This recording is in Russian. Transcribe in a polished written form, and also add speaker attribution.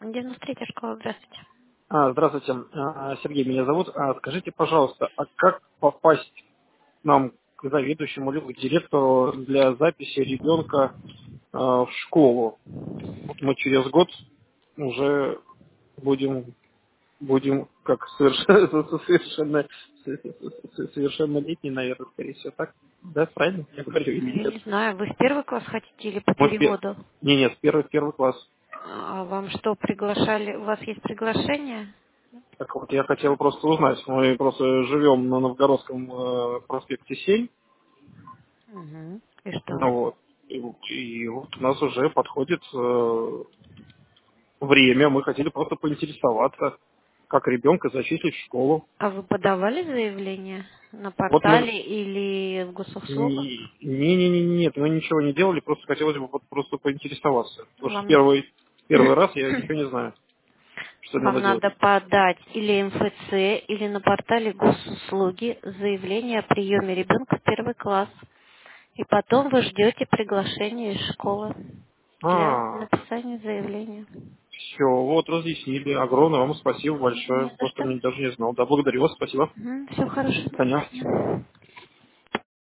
Speaker 1: 93-я школа, здравствуйте.
Speaker 2: Здравствуйте, Сергей меня зовут. Скажите, пожалуйста, а как попасть нам к заведующему либо к директору для записи ребенка в школу? Вот мы через год уже будем как совершеннолетний, наверное, скорее всего, так? Да, правильно я говорю или
Speaker 1: Я
Speaker 2: нет?
Speaker 1: не знаю, вы в первый класс хотите или по
Speaker 2: Мы
Speaker 1: переводу?
Speaker 2: Не, нет, первый класс.
Speaker 1: А вам что, приглашали? У вас есть приглашение?
Speaker 2: Так вот, я хотел просто узнать. Мы просто живем на Новгородском проспекте 7.
Speaker 1: Угу. И что?
Speaker 2: Ну вот. И вот у нас уже подходит время. Мы хотели просто поинтересоваться, как ребенка зачислить в школу.
Speaker 1: А вы подавали заявление на
Speaker 2: Вот мы...
Speaker 1: портале или в госуслугах?
Speaker 2: Нет, мы ничего не делали, просто хотелось бы вот просто поинтересоваться. Потому что
Speaker 1: Вам, на-
Speaker 2: первый раз я ничего не знаю, что
Speaker 1: Вам
Speaker 2: надо делать.
Speaker 1: надо подать или МФЦ, или на портале госуслуги заявление о приеме ребенка в первый класс. И потом вы ждете приглашения из школы для написания заявления.
Speaker 2: Все, вот разъяснили. Огромное вам спасибо большое.
Speaker 1: Не за
Speaker 2: Просто
Speaker 1: что.
Speaker 2: даже не знал. Да, благодарю вас, спасибо.
Speaker 1: Все хорошо,
Speaker 2: До
Speaker 1: до
Speaker 2: свидания.
Speaker 1: свидания.